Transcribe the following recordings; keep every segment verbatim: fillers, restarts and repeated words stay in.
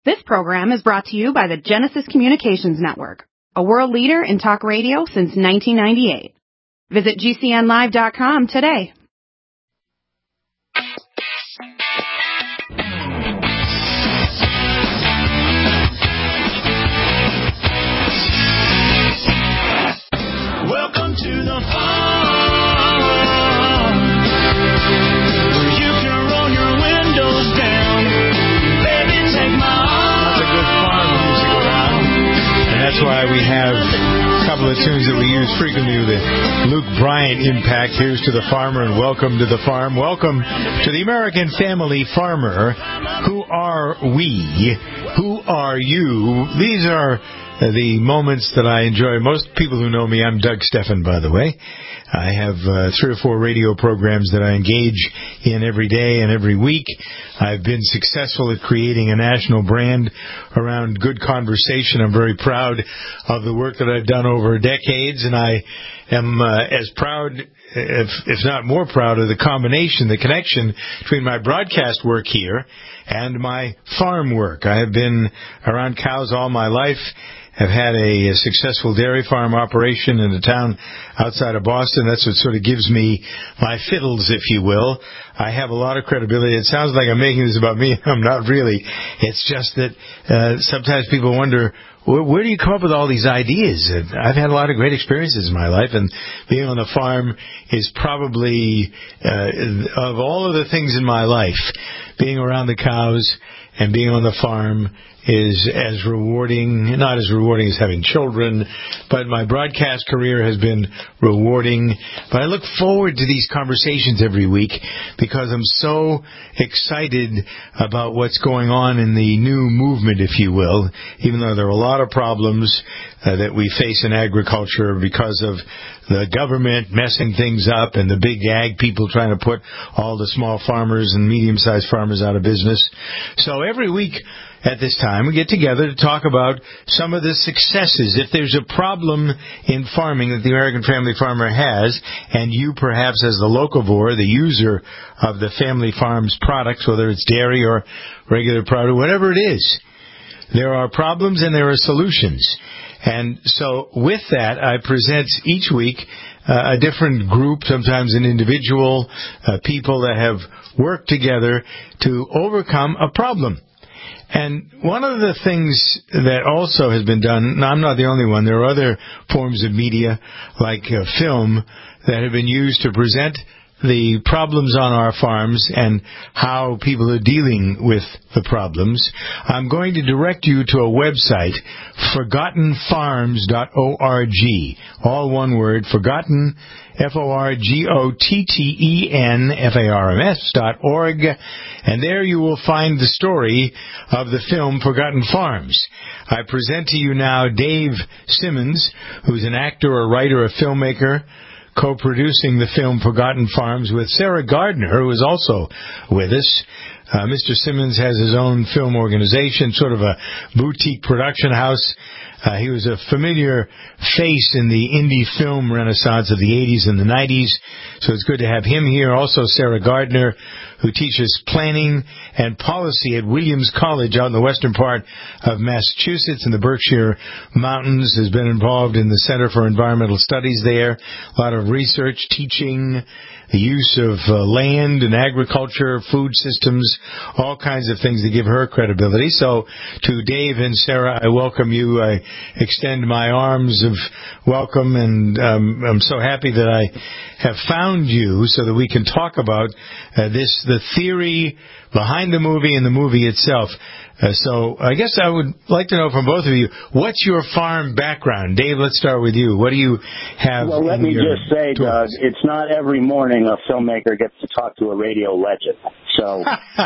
This program is brought to you by the Genesis Communications Network, a world leader in talk radio since nineteen ninety-eight. Visit G C N live dot com today. Welcome to the farm, where you can roll your windows down. Baby, take my arm. That's a good farm music around. And that's why we have a couple of tunes that we use frequently with the Luke Bryant impact. Here's to the farmer and welcome to the farm. Welcome to the American Family Farmer. Who are we? Who are you? These are the moments that I enjoy. Most people who know me, I'm Doug Steffen, by the way. I have uh, three or four radio programs that I engage in every day and every week. I've been successful at creating a national brand around good conversation. I'm very proud of the work that I've done over decades, and I am uh, as proud, if, if not more proud, of the combination, the connection between my broadcast work here and my farm work. I have been around cows all my life. Have had a, a successful dairy farm operation in a town outside of Boston. That's what sort of gives me my fiddles, if you will. I have a lot of credibility. It sounds like I'm making this about me. I'm not really. It's just that uh, sometimes people wonder, where, where do you come up with all these ideas? I've had a lot of great experiences in my life, and being on the farm is probably, uh, of all of the things in my life, being around the cows and being on the farm is as rewarding, not as rewarding as having children, but my broadcast career has been rewarding. But I look forward to these conversations every week because I'm so excited about what's going on in the new movement, if you will, even though there are a lot of problems uh, that we face in agriculture because of the government messing things up and the big ag people trying to put all the small farmers and medium-sized farmers out of business. So every week at this time, we get together to talk about some of the successes. If there's a problem in farming that the American Family Farmer has, and you perhaps as the locavore, the user of the family farm's products, whether it's dairy or regular product, whatever it is, there are problems and there are solutions. And so with that, I present each week uh, a different group, sometimes an individual, uh, people that have worked together to overcome a problem. And one of the things that also has been done, now I'm not the only one, there are other forms of media like uh, film that have been used to present the problems on our farms and how people are dealing with the problems. I'm going to direct you to a website, forgotten farms dot org. All one word, forgotten, F O R G O T T E N F A R M S dot org. And there you will find the story of the film Forgotten Farms. I present to you now Dave Simmons, who's an actor, a writer, a filmmaker, co-producing the film Forgotten Farms with Sarah Gardner, who is also with us. Uh, Mister Simmons has his own film organization, sort of a boutique production house. Uh, he was a familiar face in the indie film renaissance of the eighties and the nineties, so it's good to have him here. Also, Sarah Gardner, who teaches planning and policy at Williams College out in the western part of Massachusetts in the Berkshire Mountains, has been involved in the Center for Environmental Studies there. A lot of research, teaching, the use of uh, land and agriculture, food systems, all kinds of things that give her credibility. So to Dave and Sarah, I welcome you. I extend my arms of welcome, and um, I'm so happy that I have found you so that we can talk about uh, this, the theory behind the movie and the movie itself. Uh, so I guess I would like to know from both of you, what's your farm background? Dave, let's start with you. What do you have? Well, let in me your just say, Doug, it's not every morning a filmmaker gets to talk to a radio legend. So,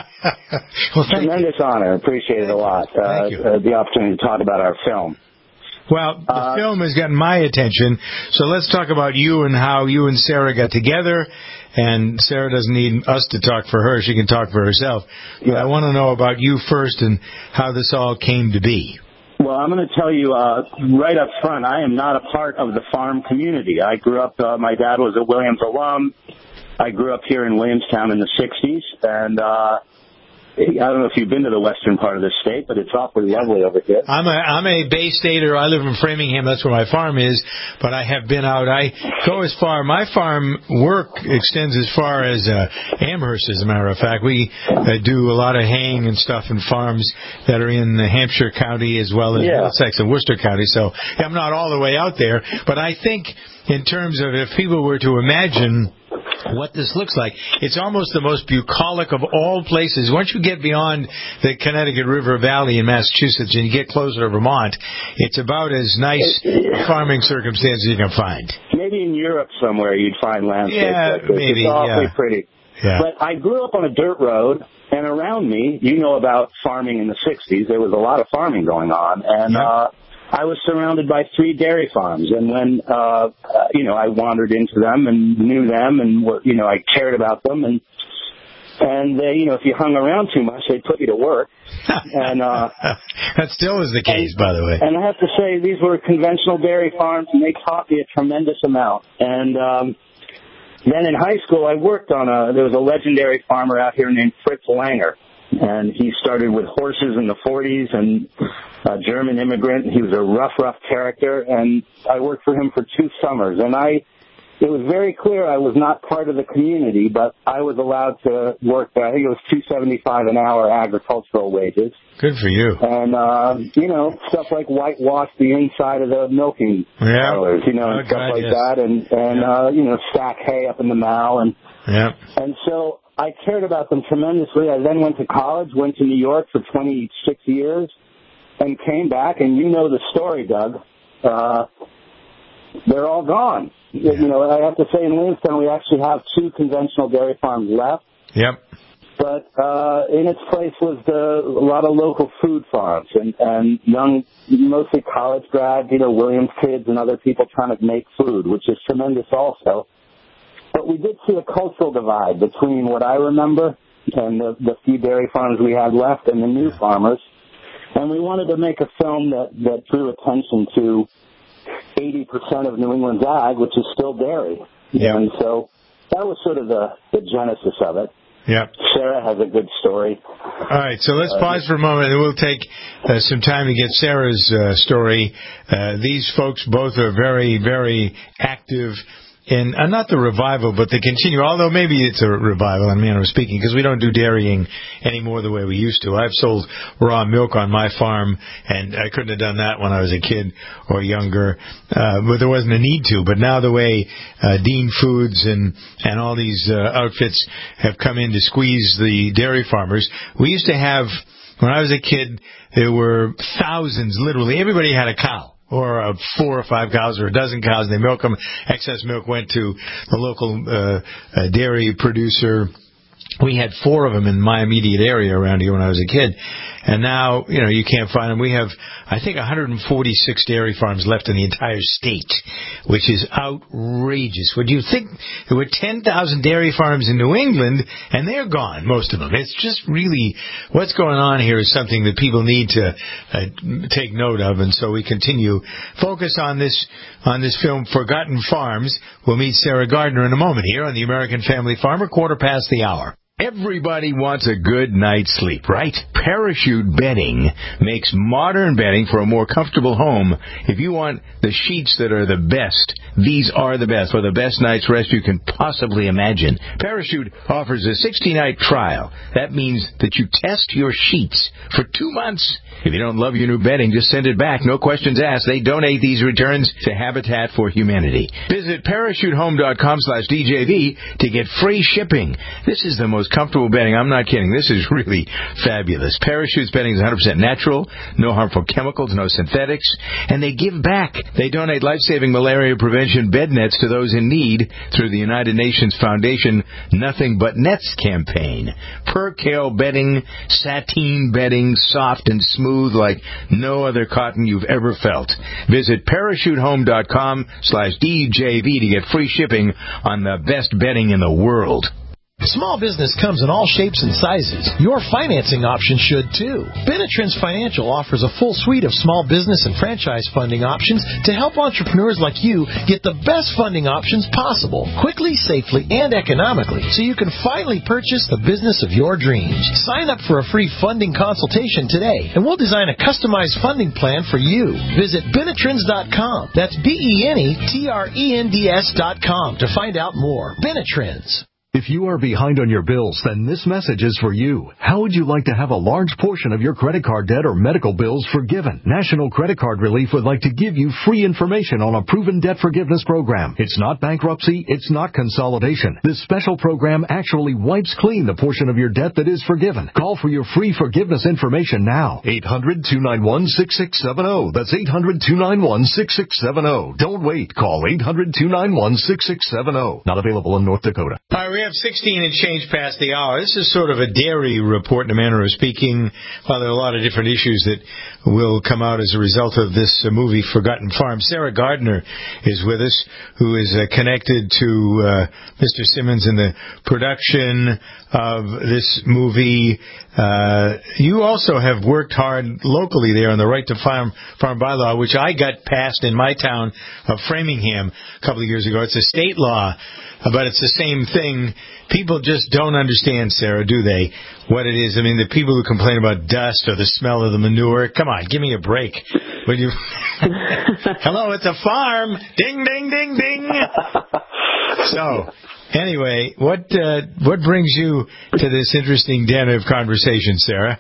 well, tremendous you. honor. Appreciate it a lot. Uh, Thank you. Uh, the opportunity to talk about our film. Well, the uh, film has gotten my attention, so let's talk about you and how you and Sarah got together. And Sarah doesn't need us to talk for her. She can talk for herself. But yeah. I want to know about you first and how this all came to be. Well, I'm going to tell you uh, right up front, I am not a part of the farm community. I grew up, uh, my dad was a Williams alum. I grew up here in Williamstown in the sixties, and uh, I don't know if you've been to the western part of the state, but it's awfully lovely over here. I'm a I'm a Bay Stater. I live in Framingham. That's where my farm is. But I have been out. I go as far. My farm work extends as far as uh, Amherst, as a matter of fact. We uh, do a lot of haying and stuff in farms that are in Hampshire County as well as Yeah. Middlesex and Worcester County. So I'm not all the way out there. But I think in terms of if people were to imagine what this looks like, it's almost the most bucolic of all places. Once you get beyond the Connecticut River Valley in Massachusetts and you get closer to Vermont, it's about as nice farming circumstances you can find. Maybe in Europe somewhere you'd find landscapes Yeah, like this. maybe, It's awfully yeah. pretty. Yeah. But I grew up on a dirt road, and around me, you know about farming in the sixties. There was a lot of farming going on, and Yeah. uh, I was surrounded by three dairy farms. And when, uh, uh, you know, I wandered into them and knew them and, you know, I cared about them. And, and uh, you know, if you hung around too much, they'd put you to work. And uh, that still is the case, and, by the way. And I have to say, these were conventional dairy farms, and they taught me a tremendous amount. And um, then in high school, I worked on a, there was a legendary farmer out here named Fritz Langer. And he started with horses in the forties, and a German immigrant. He was a rough, rough character, and I worked for him for two summers. And I, it was very clear I was not part of the community, but I was allowed to work there. I think it was two seventy-five an hour agricultural wages. Good for you. And, uh, you know, stuff like whitewash the inside of the milking Yeah. parlors, you know, Oh, and stuff God, like yes. that, and, and Yeah. uh, you know, stack hay up in the mow. And, Yeah. and so I cared about them tremendously. I then went to college, went to New York for twenty-six years, and came back, and you know the story, Doug. Uh, they're all gone. Yeah. You know, I have to say in Williamstown we actually have two conventional dairy farms left. Yep. But uh, in its place was the, a lot of local food farms and, and young, mostly college grads, you know, Williams kids and other people trying to make food, which is tremendous also. But we did see a cultural divide between what I remember and the, the few dairy farms we had left and the new farmers. And we wanted to make a film that, that drew attention to eighty percent of New England's ag, which is still dairy. Yep. And so that was sort of the, the genesis of it. Yep. Sarah has a good story. All right, so let's pause for a moment, and we'll take uh, some time to get Sarah's uh, story. Uh, these folks both are very, very active in, uh, not the revival, but the continue, although maybe it's a revival in manner of speaking, because we don't do dairying anymore the way we used to. I've sold raw milk on my farm, and I couldn't have done that when I was a kid or younger, uh, but there wasn't a need to. But now the way uh, Dean Foods and, and all these uh, outfits have come in to squeeze the dairy farmers, we used to have, when I was a kid, there were thousands, literally, everybody had a cow. Or uh, four or five cows or a dozen cows, and they milk them. Excess milk went to the local uh, uh, dairy producer. We had four of them in my immediate area around here when I was a kid. And now, you know, you can't find them. We have, I think, one hundred forty-six dairy farms left in the entire state, which is outrageous. Would you think there were ten thousand dairy farms in New England, and they're gone, most of them? It's just really, what's going on here is something that people need to uh, take note of, and so we continue. Focus on this, on this film, Forgotten Farms. We'll meet Sarah Gardner in a moment here on the American Family Farmer, quarter past the hour. Everybody wants a good night's sleep, right? Parachute Bedding makes modern bedding for a more comfortable home. If you want the sheets that are the best, these are the best for the best night's rest you can possibly imagine. Parachute offers a sixty-night trial. That means that you test your sheets for two months. If you don't love your new bedding, just send it back. No questions asked. They donate these returns to Habitat for Humanity. Visit parachutehome.com slash DJV to get free shipping. This is the most comfortable bedding. I'm not kidding. This is really fabulous. Parachute's bedding is one hundred percent natural, no harmful chemicals, no synthetics, and they give back. They donate life-saving malaria prevention bed nets to those in need through the United Nations Foundation Nothing But Nets campaign. Percale bedding, sateen bedding, soft and smooth like no other cotton you've ever felt. Visit parachutehome.com slash DJV to get free shipping on the best bedding in the world. Small business comes in all shapes and sizes. Your financing option should too. Benetrends Financial offers a full suite of small business and franchise funding options to help entrepreneurs like you get the best funding options possible, quickly, safely, and economically, so you can finally purchase the business of your dreams. Sign up for a free funding consultation today, and we'll design a customized funding plan for you. Visit Benetrends dot com. That's B E N E T R E N D S dot com to find out more. Benetrends. If you are behind on your bills, then this message is for you. How would you like to have a large portion of your credit card debt or medical bills forgiven? National Credit Card Relief would like to give you free information on a proven debt forgiveness program. It's not bankruptcy. It's not consolidation. This special program actually wipes clean the portion of your debt that is forgiven. Call for your free forgiveness information now. eight hundred, two nine one, six six seven zero. That's eight hundred, two nine one, six six seven zero. Don't wait. Call eight hundred, two nine one, six six seven zero. Not available in North Dakota. All right, we have sixteen and change past the hour. This is sort of a dairy report in a manner of speaking. Well, there are a lot of different issues that will come out as a result of this uh, movie, Forgotten Farm. Sarah Gardner is with us, who is uh, connected to uh, Mister Simmons in the production of this movie. Uh, you also have worked hard locally there on the right to farm farm bylaw, which I got passed in my town of Framingham a couple of years ago. It's a state law, but it's the same thing. People just don't understand, Sarah, do they, what it is? I mean, the people who complain about dust or the smell of the manure, come on, give me a break. When you, hello, it's a farm. Ding, ding, ding, ding. So, anyway, what uh, what brings you to this interesting den of conversation, Sarah?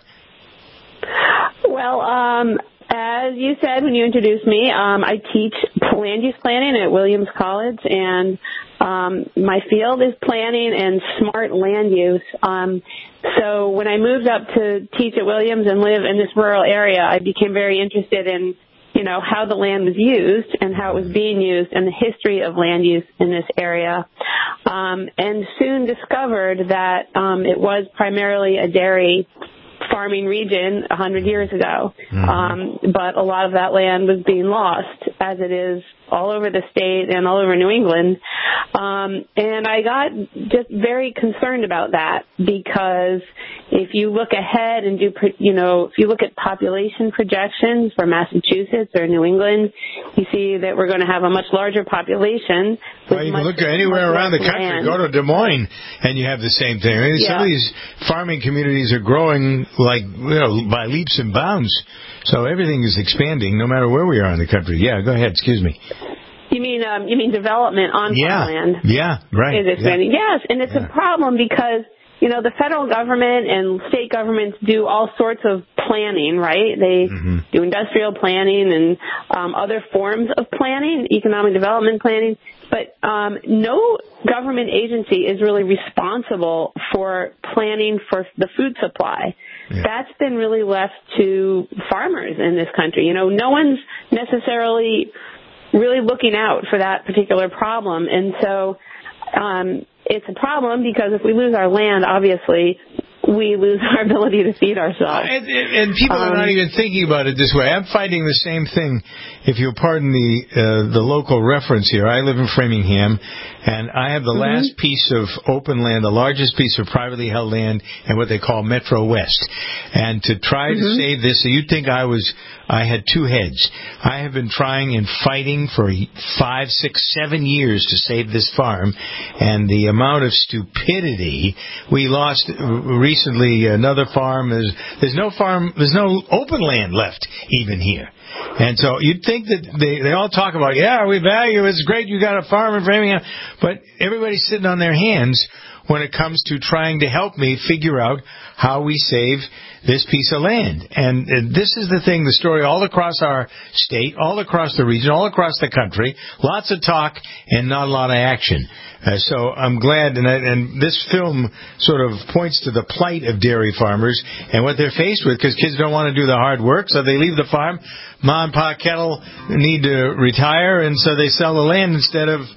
Well, um, as you said when you introduced me, um, I teach land use planning at Williams College, and um, my field is planning and smart land use. Um, so when I moved up to teach at Williams and live in this rural area, I became very interested in, you know, how the land was used and how it was being used and the history of land use in this area. Um, and soon discovered that um, it was primarily a dairy farming region a hundred years ago. Mm-hmm. Um, but a lot of that land was being lost, as it is all over the state and all over New England. Um, and I got just very concerned about that, because if you look ahead and do, you know, if you look at population projections for Massachusetts or New England, you see that we're going to have a much larger population. Well, you can look anywhere around the country. Land. Go to Des Moines, and you have the same thing. I mean, yeah. Some of these farming communities are growing like, you know, by leaps and bounds. So everything is expanding, no matter where we are in the country. Yeah, go ahead. Excuse me. You mean um, you mean development on yeah. farmland? Yeah, right. Is expanding? Yeah. Yes, and it's yeah. a problem because, you know, the federal government and state governments do all sorts of planning, right? They mm-hmm. do industrial planning and um, other forms of planning, economic development planning, but um, no government agency is really responsible for planning for the food supply. Yeah. That's been really left to farmers in this country. You know, no one's necessarily really looking out for that particular problem. And so um, it's a problem because if we lose our land, obviously, we lose our ability to feed ourselves. And, and people um, are not even thinking about it this way. I'm fighting the same thing, if you'll pardon the uh, the local reference here. I live in Framingham, and I have the mm-hmm. last piece of open land, the largest piece of privately held land in what they call Metro West. And to try mm-hmm. to save this, so you'd think I was, I had two heads. I have been trying and fighting for five, six, seven years to save this farm, and the amount of stupidity we lost recently. Recently, another farm is there's no farm, there's no open land left even here, and so you'd think that they they all talk about, yeah, we value, it's great you got a farm in Framingham, but everybody's sitting on their hands when it comes to trying to help me figure out how we save this piece of land. And, and this is the thing, the story all across our state, all across the region, all across the country. Lots of talk and not a lot of action. Uh, so I'm glad, and, and this film sort of points to the plight of dairy farmers and what they're faced with, because kids don't want to do the hard work, so they leave the farm. Mom and Pa Kettle need to retire, and so they sell the land instead of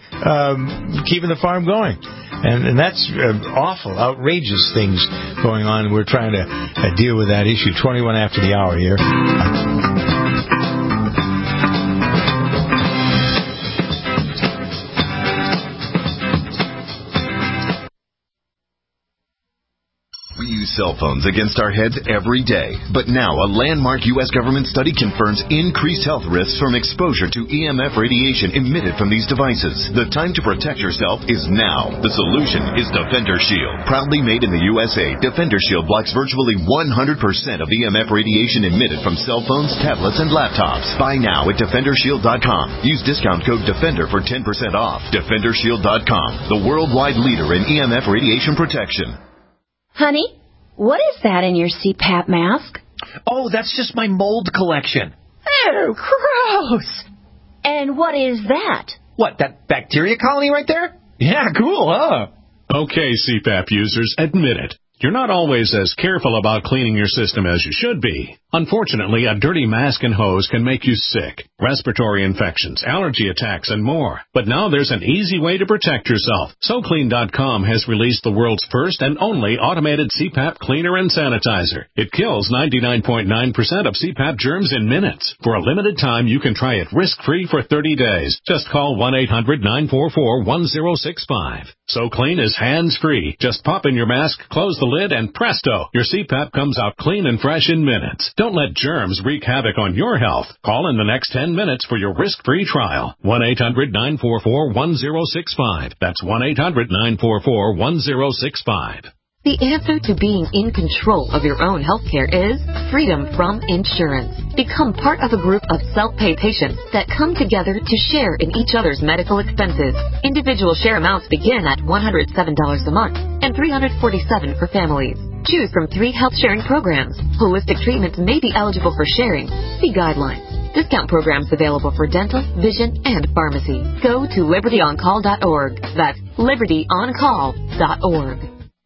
um, keeping the farm going. And, and that's uh, awful, outrageous things going on. We're trying to uh, deal with that issue. twenty-one after the hour here. use cell phones against our heads every day. But now a landmark U S government study confirms increased health risks from exposure to E M F radiation emitted from these devices. The time to protect yourself is now. The solution is Defender Shield. Proudly made in the U S A, Defender Shield blocks virtually one hundred percent of E M F radiation emitted from cell phones, tablets, and laptops. Buy now at defender shield dot com. Use discount code DEFENDER for ten percent off. defender shield dot com, the worldwide leader in E M F radiation protection. Honey, what is that in your C PAP mask? Oh, that's just my mold collection. Oh, gross. And what is that? What, that bacteria colony right there? Yeah, cool, huh? Okay, C PAP users, admit it. You're not always as careful about cleaning your system as you should be. Unfortunately, a dirty mask and hose can make you sick, respiratory infections, allergy attacks, and more. But now there's an easy way to protect yourself. So clean dot com has released the world's first and only automated C PAP cleaner and sanitizer. It kills ninety-nine point nine percent of C PAP germs in minutes. For a limited time, you can try it risk-free for thirty days. Just call one eight hundred nine four four one zero six five. So Clean is hands-free. Just pop in your mask, close the lid, and presto, your C PAP comes out clean and fresh in minutes. Don't let germs wreak havoc on your health. Call in the next ten minutes for your risk-free trial. one eight hundred nine four four one zero six five. That's one eight hundred nine four four one zero six five. The answer to being in control of your own healthcare is freedom from insurance. Become part of a group of self-pay patients that come together to share in each other's medical expenses. Individual share amounts begin at one hundred seven dollars a month and three hundred forty-seven dollars for families. Choose from three health sharing programs. Holistic treatments may be eligible for sharing. See guidelines. Discount programs available for dental, vision, and pharmacy. Go to liberty on call dot org. That's liberty on call dot org.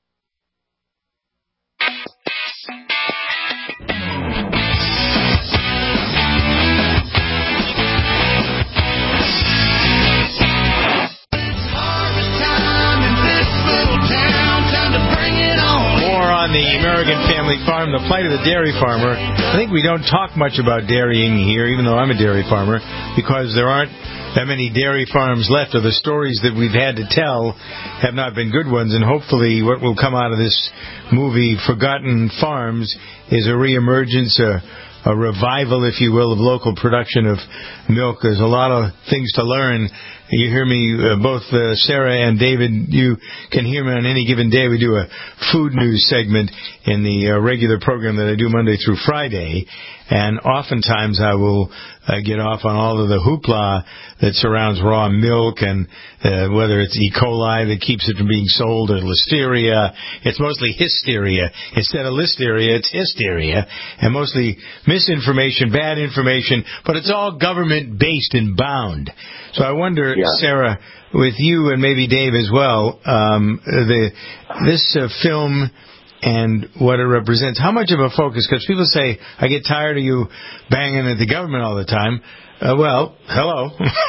On the American Family Farm, the plight of the dairy farmer. I think we don't talk much about dairying here, even though I'm a dairy farmer, because there aren't that many dairy farms left, or the stories that we've had to tell have not been good ones, and hopefully what will come out of this movie, Forgotten Farms, is a reemergence, a, a revival, if you will, of local production of milk. There's a lot of things to learn. You hear me, uh, both uh, Sarah and David, you can hear me on any given day. We do a food news segment in the uh, regular program that I do Monday through Friday, and oftentimes I will uh, get off on all of the hoopla that surrounds raw milk, and uh, whether it's E. coli that keeps it from being sold, or listeria. It's mostly hysteria. Instead of listeria, it's hysteria, and mostly misinformation, bad information, but it's all government-based and bound. So I wonder, yeah. Sarah, with you and maybe Dave as well, um, the this uh, film and what it represents, how much of a focus? Because people say, I get tired of you banging at the government all the time. Uh, well, hello.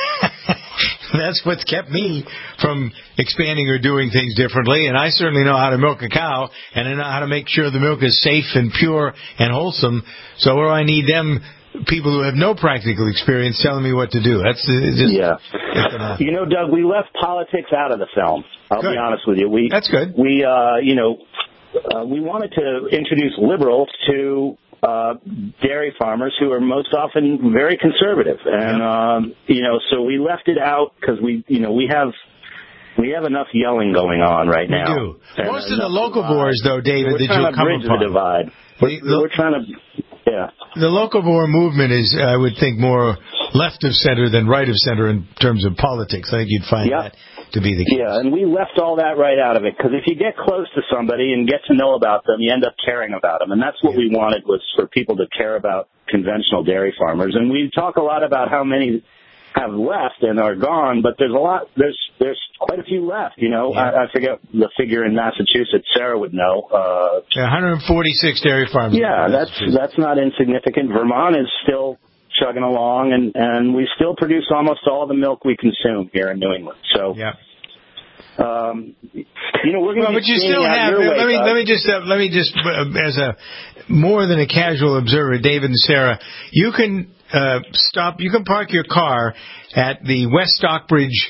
That's what's kept me from expanding or doing things differently, and I certainly know how to milk a cow, and I know how to make sure the milk is safe and pure and wholesome. So where do I need them people who have no practical experience telling me what to do? That's uh, just yeah. You know, Doug, we left politics out of the film. I'll good. be honest with you. We that's good. We uh, you know, uh, we wanted to introduce liberals to uh, dairy farmers who are most often very conservative, and yeah. um, you know, so we left it out because we, you know, we have. We have enough yelling going on right we now. We do. And Most of the local boards, though, David, that you'll come upon. We're trying to bridge the divide. We're, the, we're trying to, yeah. The local board movement is, I would think, more left of center than right of center in terms of politics. I think you'd find yep. that to be the case. Yeah, and we left all that right out of it, because if you get close to somebody and get to know about them, you end up caring about them. And that's what yeah. we wanted, was for people to care about conventional dairy farmers. And we talk a lot about how many have left and are gone, but there's a lot, there's there's quite a few left, you know. Yeah. I, I forget the figure in Massachusetts. Sarah would know. Uh, yeah, one hundred forty-six dairy farms. Yeah, that's that's not insignificant. Vermont is still chugging along, and, and we still produce almost all the milk we consume here in New England. So, yeah. Um, you know, we're going well, to but you still have. Let way, me uh, let me just uh, let me just uh, as a more than a casual observer, David and Sarah, you can uh, stop. You can park your car at the West Stockbridge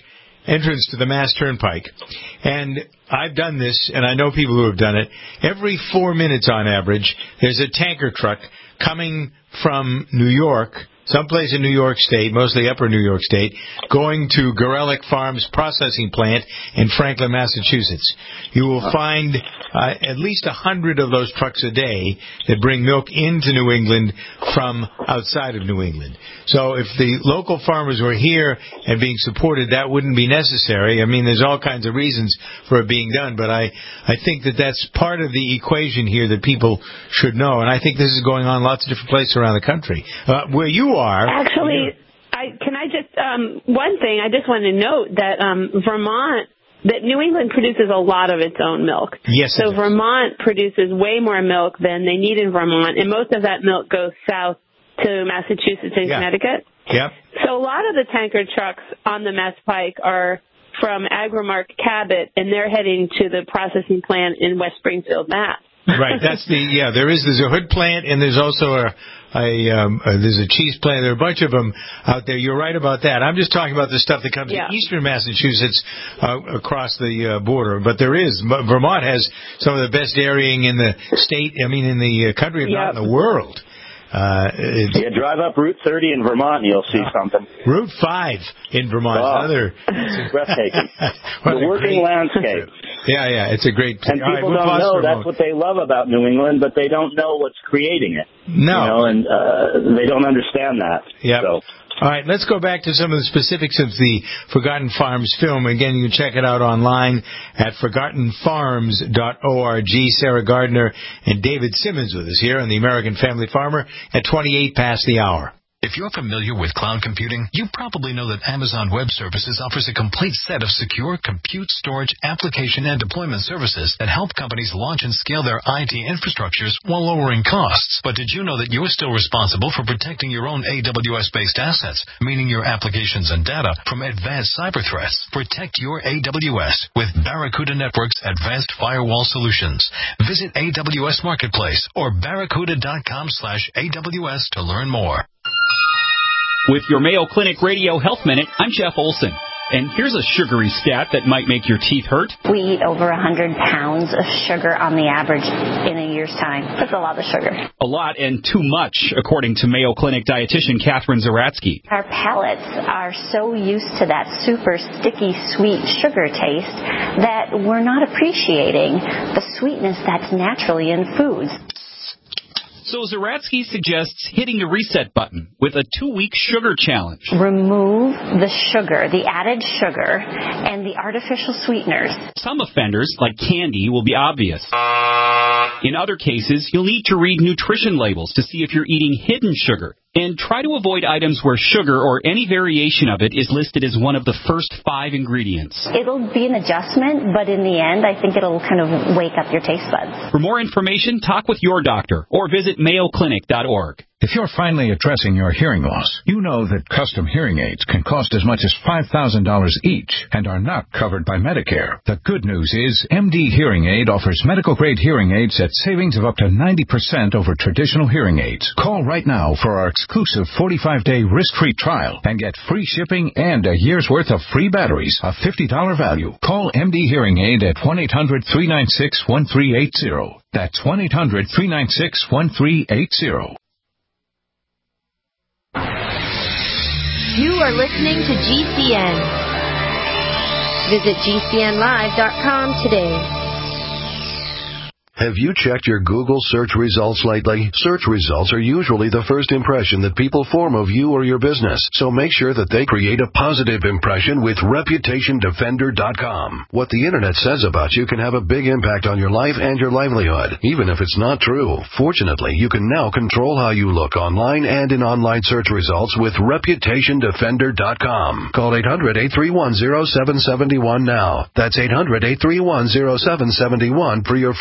entrance to the Mass Turnpike. And I've done this, and I know people who have done it. Every four minutes on average, there's a tanker truck coming from New York, someplace in New York State, mostly upper New York State, going to Gorelick Farms processing plant in Franklin, Massachusetts. You will find uh, at least a hundred of those trucks a day that bring milk into New England from outside of New England. So if the local farmers were here and being supported, that wouldn't be necessary. I mean, there's all kinds of reasons for it being done, but I, I think that that's part of the equation here that people should know, and I think this is going on lots of different places around the country. Uh, where you are... Actually, I, can I just, um, one thing, I just want to note that um, Vermont, that New England produces a lot of its own milk. Yes. So Vermont produces way more milk than they need in Vermont, and most of that milk goes south to Massachusetts and yeah. Connecticut. Yep. So a lot of the tanker trucks on the Mass Pike are from Agrimark Cabot, and they're heading to the processing plant in West Springfield, Mass. Right, that's the, yeah, there is, there's a hood plant, and there's also a, a, um, a, there's a cheese plant. There are a bunch of them out there. You're right about that. I'm just talking about the stuff that comes yeah. to eastern Massachusetts, uh, across the, uh, border. But there is, Vermont has some of the best dairying in the state, I mean, in the country, if yep. not in the world. Uh, yeah, drive up Route thirty in Vermont and you'll see uh, something. Route five in Vermont. Oh, another it's breathtaking. The working landscape. Yeah, yeah, it's a great. And people right, we'll don't know that's what they love about New England, but they don't know what's creating it. No, you know, and uh, they don't understand that. Yeah. So. All right, let's go back to some of the specifics of the Forgotten Farms film. Again, you can check it out online at forgotten farms dot org. Sarah Gardner and David Simmons with us here on the American Family Farmer at twenty-eight past the hour. If you're familiar with cloud computing, you probably know that Amazon Web Services offers a complete set of secure compute, storage, application, and deployment services that help companies launch and scale their I T infrastructures while lowering costs. But did you know that you're still responsible for protecting your own A W S-based assets, meaning your applications and data, from advanced cyber threats? Protect your A W S with Barracuda Network's Advanced Firewall Solutions. Visit A W S Marketplace or barracuda dot com slash A W S to learn more. With your Mayo Clinic Radio Health Minute, I'm Jeff Olson. And here's a sugary stat that might make your teeth hurt. We eat over one hundred pounds of sugar on the average in a year's time. That's a lot of sugar. A lot and too much, according to Mayo Clinic dietitian Catherine Zaratsky. Our palates are so used to that super sticky, sweet sugar taste that we're not appreciating the sweetness that's naturally in foods. So Zaratsky suggests hitting the reset button with a two-week sugar challenge. Remove the sugar, the added sugar, and the artificial sweeteners. Some offenders, like candy, will be obvious. In other cases, you'll need to read nutrition labels to see if you're eating hidden sugar. And try to avoid items where sugar or any variation of it is listed as one of the first five ingredients. It'll be an adjustment, but in the end, I think it'll kind of wake up your taste buds. For more information, talk with your doctor or visit mayo clinic dot org. If you're finally addressing your hearing loss, you know that custom hearing aids can cost as much as five thousand dollars each and are not covered by Medicare. The good news is M D Hearing Aid offers medical-grade hearing aids at savings of up to ninety percent over traditional hearing aids. Call right now for our exclusive forty-five day risk-free trial and get free shipping and a year's worth of free batteries, a fifty dollars value. Call M D Hearing Aid at one eight hundred three nine six one three eight zero. That's one eight hundred three nine six one three eight zero. You are listening to G C N. Visit G C N live dot com today. Have you checked your Google search results lately? Search results are usually the first impression that people form of you or your business, so make sure that they create a positive impression with reputation defender dot com. What the internet says about you can have a big impact on your life and your livelihood, even if it's not true. Fortunately, you can now control how you look online and in online search results with reputation defender dot com. Call eight hundred eight three one zero seven seven one now. That's eight hundred eight three one zero seven seven one for your free reputation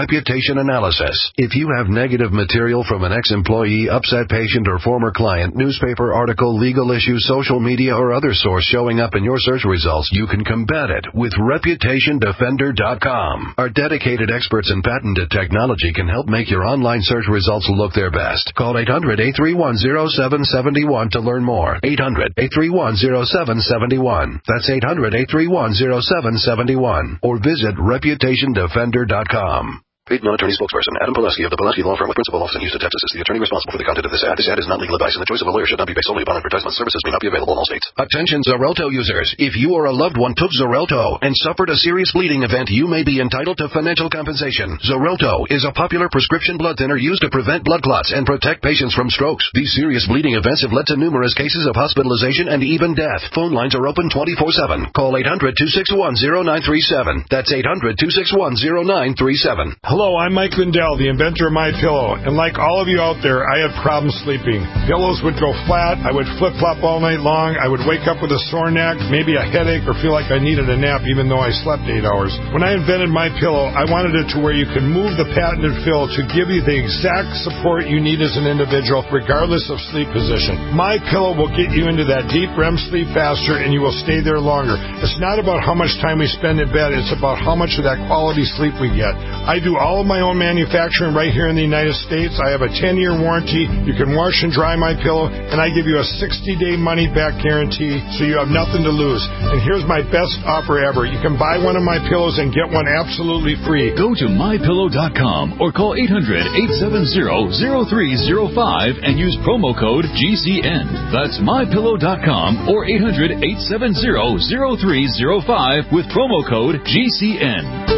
reputation analysis. If you have negative material from an ex-employee, upset patient, or former client, newspaper article, legal issue, social media, or other source showing up in your search results, you can combat it with reputation defender dot com. Our dedicated experts in patented technology can help make your online search results look their best. Call eight hundred, eight three one, zero seven seven one to learn more. eight hundred, eight three one, zero seven seven one. That's eight hundred, eight three one, zero seven seven one. Or visit reputation defender dot com. Paid non-attorney spokesperson Adam Pileski of the Pileski Law Firm with principal office in Houston, Texas is the attorney responsible for the content of this ad. This ad is not legal advice, and the choice of a lawyer should not be based solely upon advertisement. Services may not be available in all states. Attention Xarelto users. If you or a loved one took Xarelto and suffered a serious bleeding event, you may be entitled to financial compensation. Xarelto is a popular prescription blood thinner used to prevent blood clots and protect patients from strokes. These serious bleeding events have led to numerous cases of hospitalization and even death. Phone lines are open twenty-four seven. Call eight hundred, two six one, zero nine three seven. That's eight hundred, two six one, zero nine three seven. Hello, I'm Mike Lindell, the inventor of MyPillow, and like all of you out there, I had problems sleeping. Pillows would go flat, I would flip-flop all night long, I would wake up with a sore neck, maybe a headache, or feel like I needed a nap even though I slept eight hours. When I invented MyPillow, I wanted it to where you could move the patented fill to give you the exact support you need as an individual, regardless of sleep position. MyPillow will get you into that deep R E M sleep faster, and you will stay there longer. It's not about how much time we spend in bed, it's about how much of that quality sleep we get. I do all of my own manufacturing right here in the United States. I have a ten-year warranty. You can wash and dry MyPillow, and I give you a sixty-day money-back guarantee, so you have nothing to lose. And here's my best offer ever. You can buy one of my pillows and get one absolutely free. Go to my pillow dot com or call eight hundred, eight seven zero, zero three zero five and use promo code G C N. That's my pillow dot com or eight hundred, eight seven zero, zero three zero five with promo code G C N.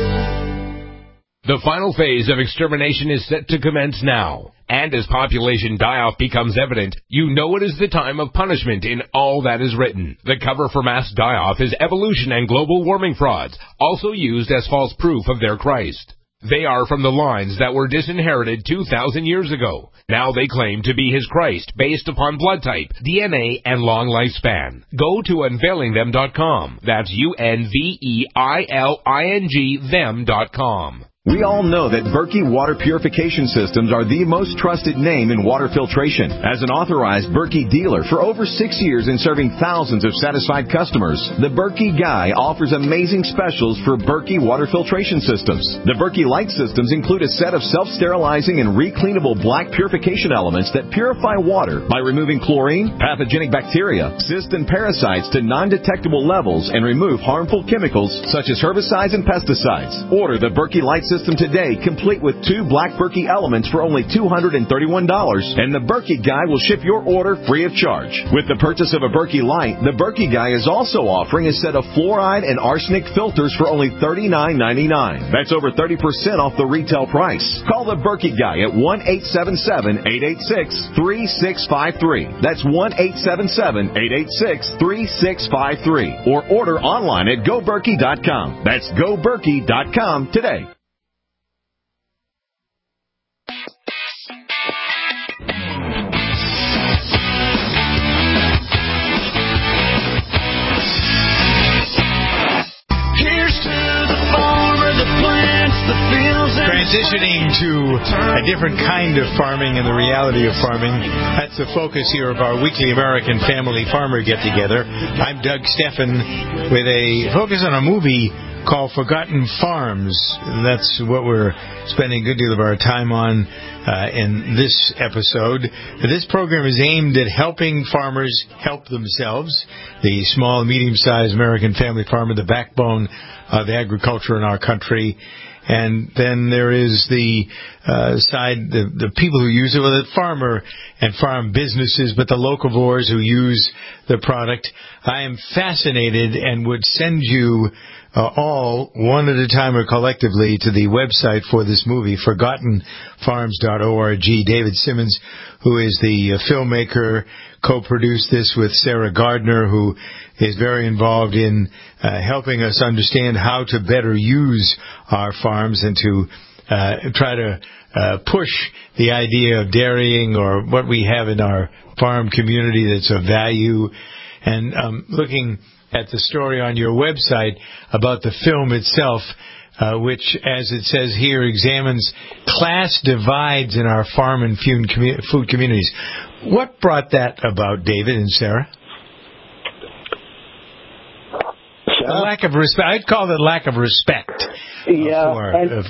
The final phase of extermination is set to commence now. And as population die-off becomes evident, you know it is the time of punishment in all that is written. The cover for mass die-off is evolution and global warming frauds, also used as false proof of their Christ. They are from the lines that were disinherited two thousand years ago. Now they claim to be his Christ based upon blood type, D N A, and long lifespan. Go to unveiling them dot com. That's U N V E I L I N G them dot com. We all know that Berkey Water Purification Systems are the most trusted name in water filtration. As an authorized Berkey dealer for over six years and serving thousands of satisfied customers, the Berkey Guy offers amazing specials for Berkey Water Filtration Systems. The Berkey Light Systems include a set of self-sterilizing and recleanable black purification elements that purify water by removing chlorine, pathogenic bacteria, cysts, and parasites to non-detectable levels and remove harmful chemicals such as herbicides and pesticides. Order the Berkey Light Systems System today, complete with two black Berkey elements for only two hundred thirty-one dollars, and the Berkey Guy will ship your order free of charge. With the purchase of a Berkey Light, the Berkey Guy is also offering a set of fluoride and arsenic filters for only thirty-nine ninety-nine. That's over thirty percent off the retail price. Call the Berkey Guy at one eight seven seven, eight eight six, three six five three. That's one eight seven seven, eight eight six, three six five three. Or order online at go berkey dot com. That's go berkey dot com today. Transitioning to a different kind of farming and the reality of farming. That's the focus here of our weekly American Family Farmer Get-Together. I'm Doug Steffen with a focus on a movie called Forgotten Farms. That's what we're spending a good deal of our time on uh, in this episode. This program is aimed at helping farmers help themselves. The small and medium-sized American family farmer, the backbone of agriculture in our country. And then there is the uh, side, the, the people who use it, well, the farmer and farm businesses, but the locavores who use the product. I am fascinated and would send you uh, all, one at a time or collectively, to the website for this movie, forgotten farms dot org. David Simmons, who is the uh, filmmaker, co-produced this with Sarah Gardner, who is very involved in uh, helping us understand how to better use our farms and to uh, try to uh, push the idea of dairying or what we have in our farm community that's of value. And um, looking at the story on your website about the film itself, uh, which, as it says here, examines class divides in our farm and food communities. What brought that about, David and Sarah? A lack of respect. I'd call it lack of respect. Yeah, for, and, of,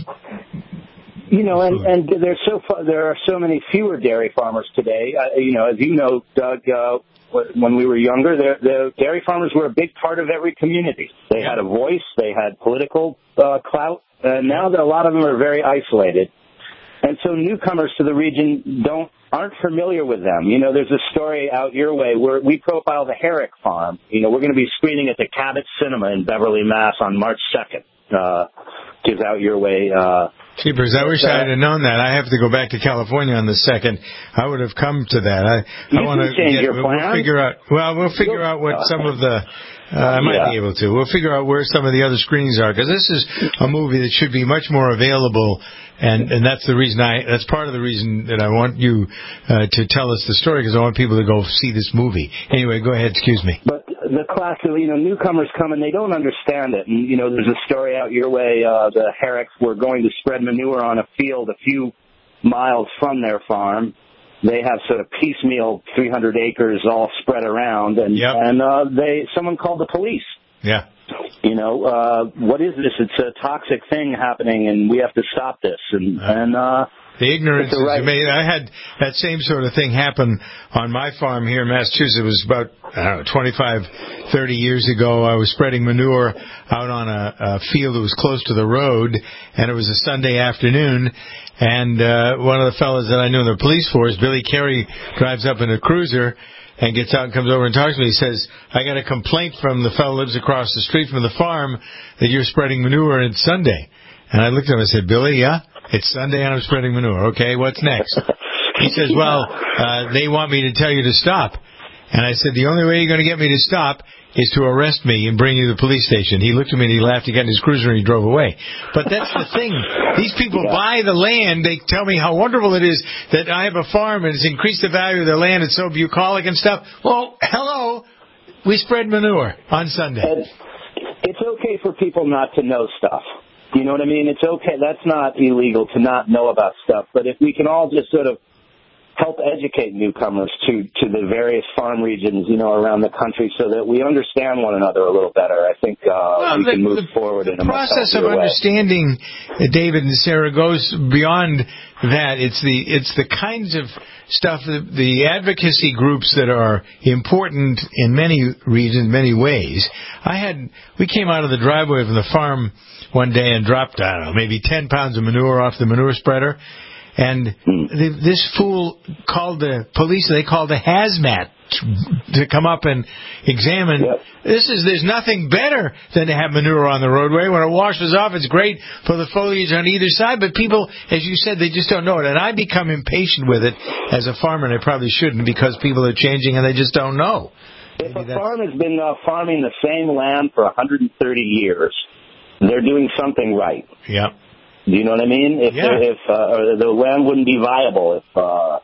you know, and, and there's so far, there are so many fewer dairy farmers today. Uh, you know, as you know, Doug, uh, when we were younger, the, the dairy farmers were a big part of every community. They had a voice, they had political uh, clout, and now that a lot of them are very isolated. And so newcomers to the region don't aren't familiar with them. You know, there's a story out your way where we profile the Herrick Farm. You know, we're going to be screening at the Cabot Cinema in Beverly, Mass on March second, uh, which is out your way. Uh, Jeepers, I wish uh, I had known that. I have to go back to California on the second. I would have come to that. I, you I want to change get, your we'll plan. figure out, well, we'll figure out what some of the, uh, I might yeah. be able to. We'll figure out where some of the other screenings are, because this is a movie that should be much more available. And, and that's the reason I, that's part of the reason that I want you, uh, to tell us the story, because I want people to go see this movie. Anyway, go ahead, excuse me. But the class of, you know, newcomers come and they don't understand it. And, you know, there's a story out your way, uh, the Herricks were going to spread manure on a field a few miles from their farm. They have sort of piecemeal three hundred acres all spread around, and, yep. and, uh, they, someone called the police. Yeah. You know, uh, what is this? It's a toxic thing happening, and we have to stop this. And, uh, and uh, the ignorance is right. amazing. I had that same sort of thing happen on my farm here in Massachusetts. It was about, I don't know, twenty-five, thirty years ago. I was spreading manure out on a, a field that was close to the road, and it was a Sunday afternoon. And uh, one of the fellows that I knew in the police force, Billy Carey, drives up in a cruiser and gets out and comes over and talks to me. He says, I got a complaint from the fellow who lives across the street from the farm that you're spreading manure and it's Sunday. And I looked at him and said, Billy, yeah, it's Sunday and I'm spreading manure. Okay, what's next? He says, well, uh, they want me to tell you to stop. And I said, the only way you're going to get me to stop is to arrest me and bring you to the police station. He looked at me and he laughed. He got in his cruiser and he drove away. But that's the thing. These people yeah. buy the land. They tell me how wonderful it is that I have a farm and it's increased the value of the land. It's so bucolic and stuff. Well, hello. We spread manure on Sunday. And it's okay for people not to know stuff. You know what I mean? It's okay. That's not illegal to not know about stuff. But if we can all just sort of help educate newcomers to, to the various farm regions, you know, around the country so that we understand one another a little better, I think uh, well, we the, can move the, forward the in a much process of healthier way. Understanding, uh, David and Sarah, goes beyond that. It's the it's the kinds of stuff, the, the advocacy groups that are important in many regions, many ways. I had we came out of the driveway from the farm one day and dropped, I don't know, maybe ten pounds of manure off the manure spreader. And the, this fool called the police. They called a hazmat to come up and examine. Yep. This is there's nothing better than to have manure on the roadway. When it washes off, it's great for the foliage on either side. But people, as you said, they just don't know it. And I become impatient with it as a farmer, and I probably shouldn't, because people are changing and they just don't know. If Maybe a farm has been uh, farming the same land for one hundred thirty years, they're doing something right. Yeah. Do you know what I mean? If yeah. if uh, the land wouldn't be viable, if uh,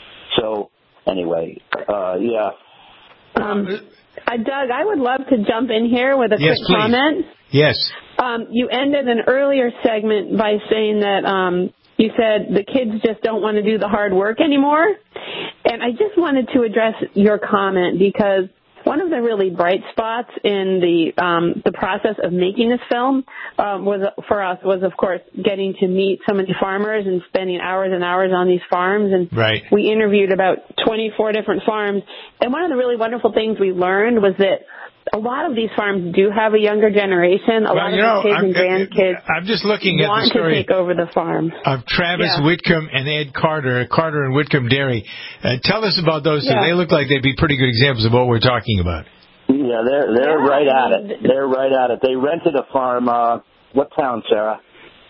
so. Anyway, uh, yeah. Um, uh, Doug, I would love to jump in here with a yes, quick please. comment. Yes. Um, you ended an earlier segment by saying that um, you said the kids just don't want to do the hard work anymore, and I just wanted to address your comment because one of the really bright spots in the um, the process of making this film um, was for us was, of course, getting to meet so many farmers and spending hours and hours on these farms. And right. we interviewed about twenty-four different farms. And one of the really wonderful things we learned was that a lot of these farms do have a younger generation. A well, lot you of know, the kids I'm, and grandkids I'm just looking at want the story to take over the farm. Of Travis yeah. Whitcomb and Ed Carter, Carter and Whitcomb Dairy. Uh, tell us about those two. Yeah. They look like they'd be pretty good examples of what we're talking about. Yeah, they're they're yeah, right I at mean, it. They're right at it. They rented a farm. Uh, what town, Sarah?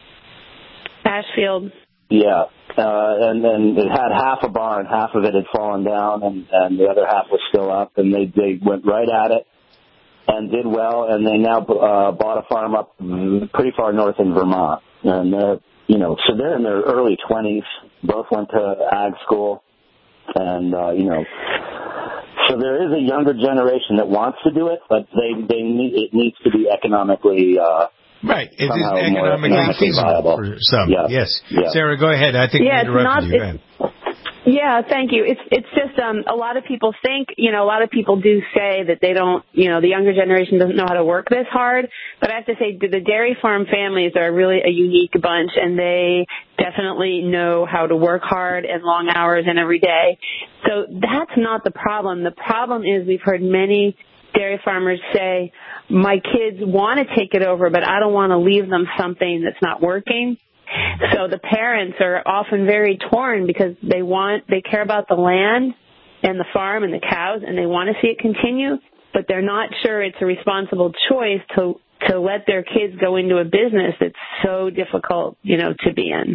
Ashfield. Yeah, uh, and then it had half a barn, half of it had fallen down, and, and the other half was still up. And they they went right at it and did well. And they now uh, bought a farm up pretty far north in Vermont. And they're you know so they're in their early twenties. Both went to ag school, and uh, you know. So there is a younger generation that wants to do it, but they they need it needs to be economically uh, right. It is somehow more economically economically feasible viable for some. Yeah. Yes, Yeah. Sarah, go ahead. I think Yeah, we it's not- interrupted you. Go ahead. Yeah, thank you. It's it's just um a lot of people think, you know, a lot of people do say that they don't, you know, the younger generation doesn't know how to work this hard. But I have to say the dairy farm families are really a unique bunch, and they definitely know how to work hard and long hours and every day. So that's not the problem. The problem is we've heard many dairy farmers say, my kids want to take it over, but I don't want to leave them something that's not working. So the parents are often very torn because they want, they care about the land and the farm and the cows, and they want to see it continue, but they're not sure it's a responsible choice to to let their kids go into a business that's so difficult, you know, to be in.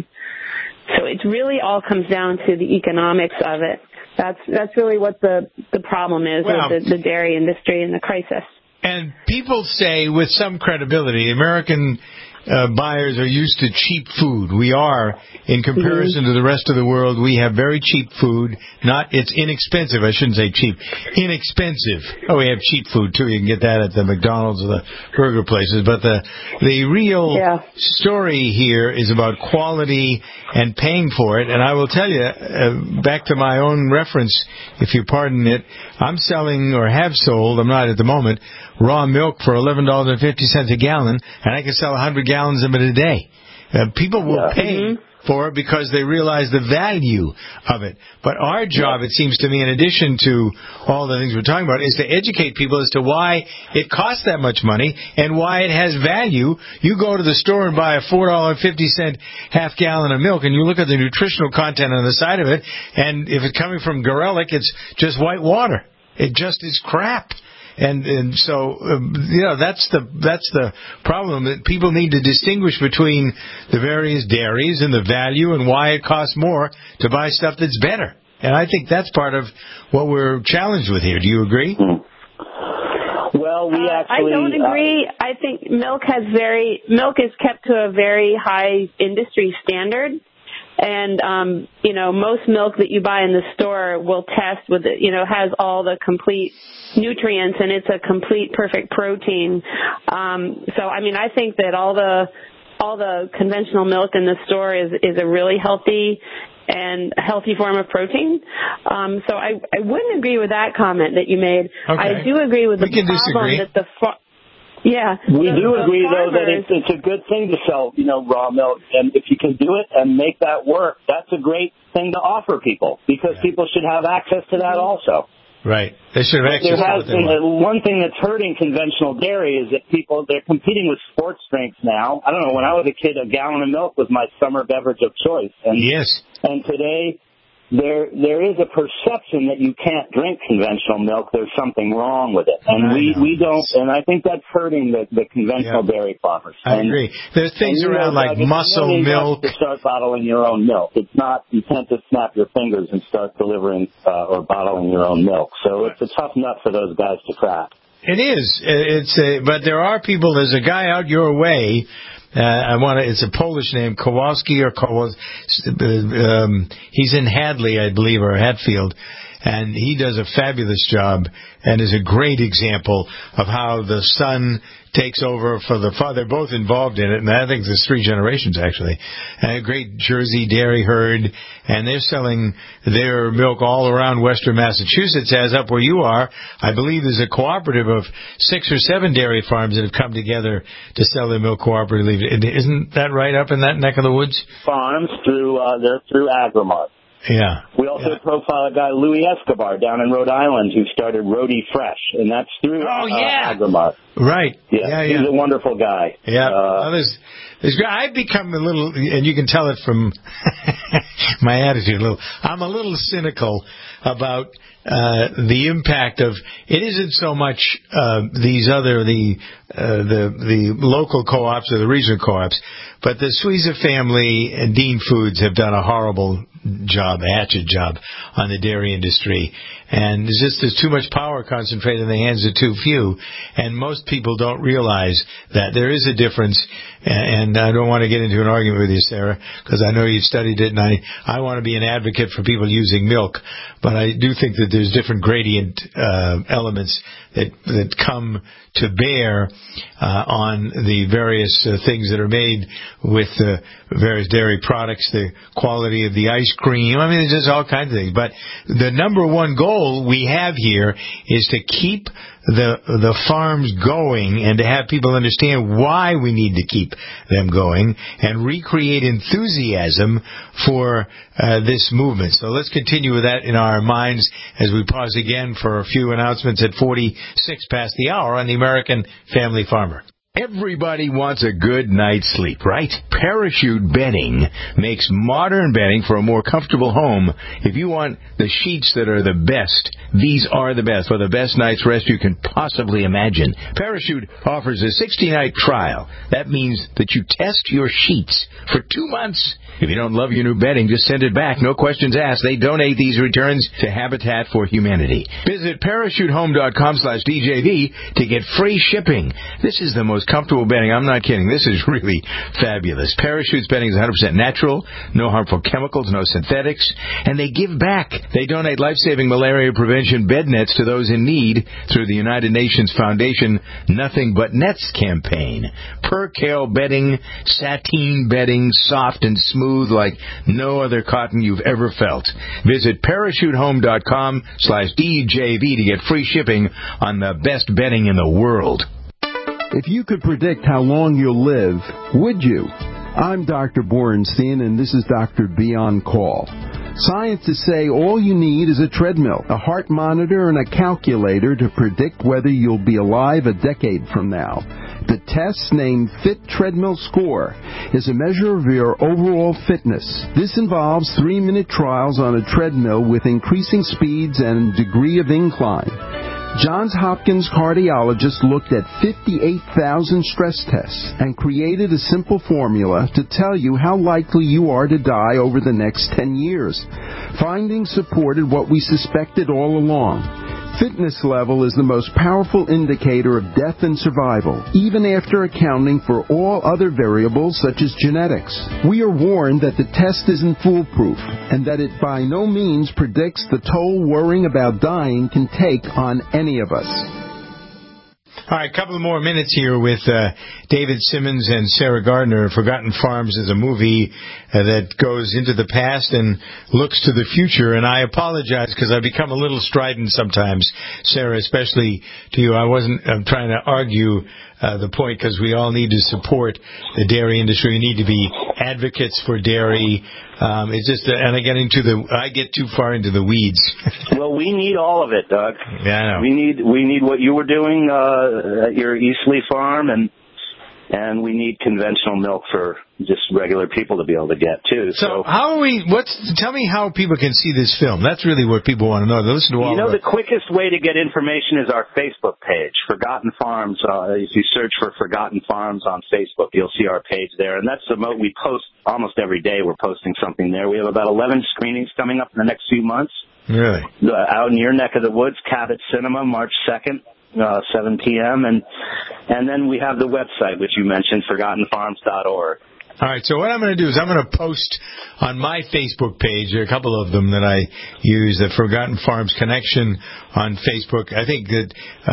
So it really all comes down to the economics of it. That's that's really what the the problem is Well, with the, the dairy industry and the crisis. And people say with some credibility, American uh, buyers are used to cheap food. We are, in comparison mm-hmm. to the rest of the world, we have very cheap food. Not, it's inexpensive. I shouldn't say cheap. Inexpensive. Oh, we have cheap food too. You can get that at the McDonald's or the burger places. But the the real yeah. story here is about quality and paying for it. And I will tell you, uh, back to my own reference, if you pardon it, I'm selling or have sold, I'm not at the moment, raw milk for eleven dollars and fifty cents a gallon, and I can sell one hundred gallons of it a day. Uh, people will yeah. pay mm-hmm. for it because they realize the value of it. But our job, it seems to me, in addition to all the things we're talking about, is to educate people as to why it costs that much money and why it has value. You go to the store and buy a four dollars and fifty cents half gallon of milk, and you look at the nutritional content on the side of it, and if it's coming from Gorelick, it's just white water. It just is crap. And and so um, you know that's the that's the problem, that people need to distinguish between the various dairies and the value and why it costs more to buy stuff that's better. And I think that's part of what we're challenged with here. Do you agree? Well, we actually. Uh, I don't agree. Uh, I think milk has very milk is kept to a very high industry standard. And, um, you know, most milk that you buy in the store will test with it, you know, has all the complete nutrients, and it's a complete perfect protein. Um, so, I mean, I think that all the, all the conventional milk in the store is, is a really healthy and healthy form of protein. Um, so I, I wouldn't agree with that comment that you made. Okay. I do agree with we the can problem disagree. that the, fa- Yeah. We the, do the agree, farmers, though, that it's, it's a good thing to sell, you know, raw milk. And if you can do it and make that work, that's a great thing to offer people, because yeah. people should have access to that also. Right. They should have access there has to been, that. One thing that's hurting conventional dairy is that people, they're competing with sports drinks now. I don't know, when I was a kid, a gallon of milk was my summer beverage of choice. And, yes. And today, There, there is a perception that you can't drink conventional milk. There's something wrong with it, and we, we don't. And I think that's hurting the, the conventional yeah. dairy farmers. I and, agree. There's things around know, like muscle milk. To start bottling your own milk, it's not. You can't just snap your fingers and start delivering uh, or bottling your own milk. So it's a tough nut for those guys to crack. It is. It's a, but there are people. There's a guy out your way. Uh, I want to. It's a Polish name, Kowalski or Kowalski. Um, he's in Hadley, I believe, or Hatfield, and he does a fabulous job and is a great example of how the son takes over for the father. They're both involved in it, and I think there's three generations actually. And a great Jersey dairy herd, and they're selling their milk all around Western Massachusetts, as up where you are. I believe there's a cooperative of six or seven dairy farms that have come together to sell their milk cooperatively. Isn't that right up in that neck of the woods? Farms through uh, they're through Agrimart. Yeah. We also yeah. profile a guy, Louis Escobar, down in Rhode Island, who started Rhody Fresh, and that's through oh, uh, yeah. Agrimart. Right. Yeah, yeah, yeah. He's a wonderful guy. Yeah. Uh, well, there's, there's, I've become a little, and you can tell it from my attitude a little, I'm a little cynical about uh, the impact of, it isn't so much uh, these other, the, uh, the, the local co-ops or the regional co-ops, but the Suiza family and Dean Foods have done a horrible job, a hatchet job on the dairy industry. And there's just there's too much power concentrated in the hands of too few. And most people don't realize that there is a difference. And I don't want to get into an argument with you, Sarah, because I know you've studied it, and I, I want to be an advocate for people using milk. But I do think that there's different gradient uh, elements that that come to bear uh, on the various uh, things that are made with the various dairy products, the quality of the ice cream. I mean, there's just all kinds of things. But the number one goal we have here is to keep the the farms going and to have people understand why we need to keep them going and recreate enthusiasm for uh, this movement. So let's continue with that in our minds as we pause again for a few announcements at forty-six past the hour on the American Family Farmer. Everybody wants a good night's sleep, right? Parachute Bedding makes modern bedding for a more comfortable home. If you want the sheets that are the best, these are the best, for the best night's rest you can possibly imagine. Parachute offers a sixty-night trial. That means that you test your sheets for two months. If you don't love your new bedding, just send it back. No questions asked. They donate these returns to Habitat for Humanity. Visit parachutehome.com slash DJV to get free shipping. This is the most comfortable bedding. I'm not kidding. This is really fabulous. Parachute's bedding is one hundred percent natural, no harmful chemicals, no synthetics, and they give back. They donate life-saving malaria prevention bed nets to those in need through the United Nations Foundation Nothing But Nets campaign. Percale bedding, sateen bedding, soft and smooth like no other cotton you've ever felt. Visit parachutehome.com slash DJV to get free shipping on the best bedding in the world. If you could predict how long you'll live, would you? I'm Doctor Borenstein, and this is Doctor B on Call. Scientists say all you need is a treadmill, a heart monitor, and a calculator to predict whether you'll be alive a decade from now. The test, named Fit Treadmill Score, is a measure of your overall fitness. This involves three-minute trials on a treadmill with increasing speeds and degree of incline. Johns Hopkins cardiologists looked at fifty-eight thousand stress tests and created a simple formula to tell you how likely you are to die over the next ten years. Findings supported what we suspected all along. Fitness level is the most powerful indicator of death and survival, even after accounting for all other variables such as genetics. We are warned that the test isn't foolproof and that it by no means predicts the toll worrying about dying can take on any of us. All right, a couple of more minutes here with uh, David Simmons and Sarah Gardner. Forgotten Farms is a movie uh, that goes into the past and looks to the future. And I apologize because I become a little strident sometimes, Sarah, especially to you. I wasn't I'm trying to argue uh, the point because we all need to support the dairy industry. We need to be advocates for dairy. Um, it's just, uh, and I get into the, I get too far into the weeds. Well, we need all of it, Doug. Yeah, I know. We need, we need what you were doing, uh, at your Eastleigh farm, and, and we need conventional milk for just regular people to be able to get too. So, so how are we, what's, tell me how people can see this film. That's really what people want to know. They listen to all You know, the, the quickest way to get information is our Facebook page, Forgotten Farms. Uh, if you search for Forgotten Farms on Facebook, you'll see our page there. And that's the mo we post almost every day. We're posting something there. We have about eleven screenings coming up in the next few months. Really? Uh, out in your neck of the woods, Cabot Cinema, March second. Uh, seven p.m. and and then we have the website, which you mentioned, forgotten farms dot org. All right, so what I'm going to do is I'm going to post on my Facebook page, there are a couple of them that I use, the Forgotten Farms Connection on Facebook. I think that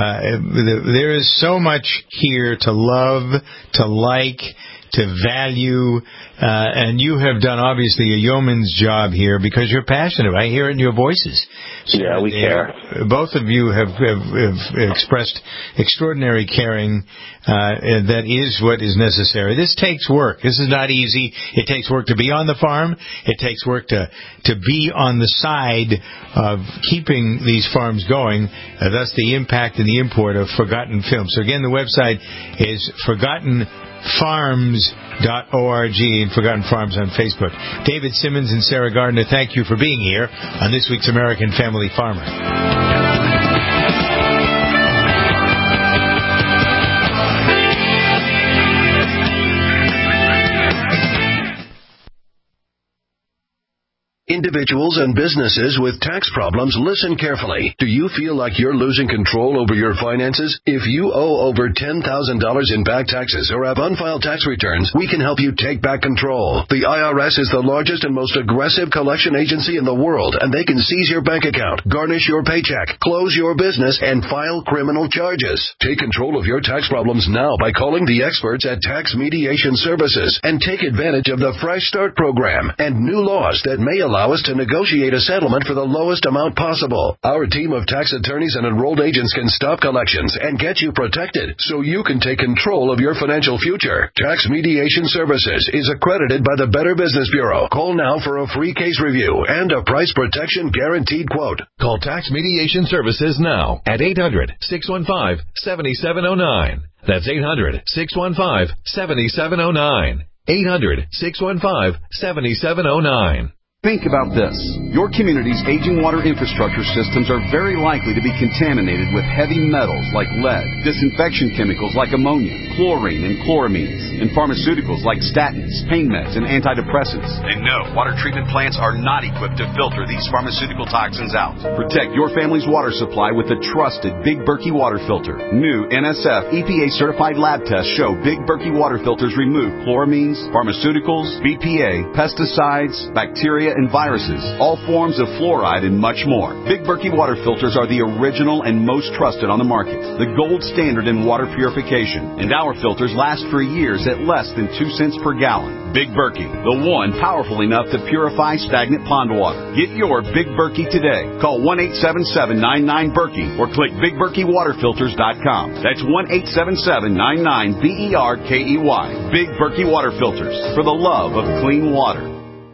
uh, there is so much here to love, to like, to value, uh, and you have done obviously a yeoman's job here because you're passionate. I hear it in your voices. So yeah, we care. Both of you have, have, have expressed extraordinary caring, uh, and that is what is necessary. This takes work. This is not easy. It takes work to be on the farm. It takes work to, to be on the side of keeping these farms going, uh, thus the impact and the import of Forgotten Films. So again, the website is forgotten farms dot org and Forgotten Farms on Facebook. David Simmons and Sarah Gardner, thank you for being here on this week's American Family Farmer. In Individuals and businesses with tax problems, listen carefully. Do you feel like you're losing control over your finances? If you owe over ten thousand dollars in back taxes or have unfiled tax returns, we can help you take back control. The I R S is the largest and most aggressive collection agency in the world, and they can seize your bank account, garnish your paycheck, close your business, and file criminal charges. Take control of your tax problems now by calling the experts at Tax Mediation Services and take advantage of the Fresh Start program and new laws that may allow us to negotiate a settlement for the lowest amount possible. Our team of tax attorneys and enrolled agents can stop collections and get you protected so you can take control of your financial future. Tax Mediation Services is accredited by the Better Business Bureau. Call now for a free case review and a price protection guaranteed quote. Call Tax Mediation Services now at eight hundred, six one five, seven seven zero nine. That's eight hundred, six one five, seven seven zero nine. eight hundred, six one five, seven seven zero nine. Think about this. Your community's aging water infrastructure systems are very likely to be contaminated with heavy metals like lead, disinfection chemicals like ammonia, chlorine and chloramines, and pharmaceuticals like statins, pain meds, and antidepressants. And no, water treatment plants are not equipped to filter these pharmaceutical toxins out. Protect your family's water supply with the trusted Big Berkey water filter. New N S F E P A-certified lab tests show Big Berkey water filters remove chloramines, pharmaceuticals, B P A, pesticides, bacteria, and viruses, all forms of fluoride, and much more. Big Berkey water filters are the original and most trusted on the market, the gold standard in water purification, and our filters last for years at less than two cents per gallon. Big Berkey, the one powerful enough to purify stagnant pond water. Get your Big Berkey today. Call one eight seven seven, nine nine, Berkey or click big berkey water filters dot com. That's one eight seven seven, nine nine, B E R K E Y. Big Berkey water filters, for the love of clean water.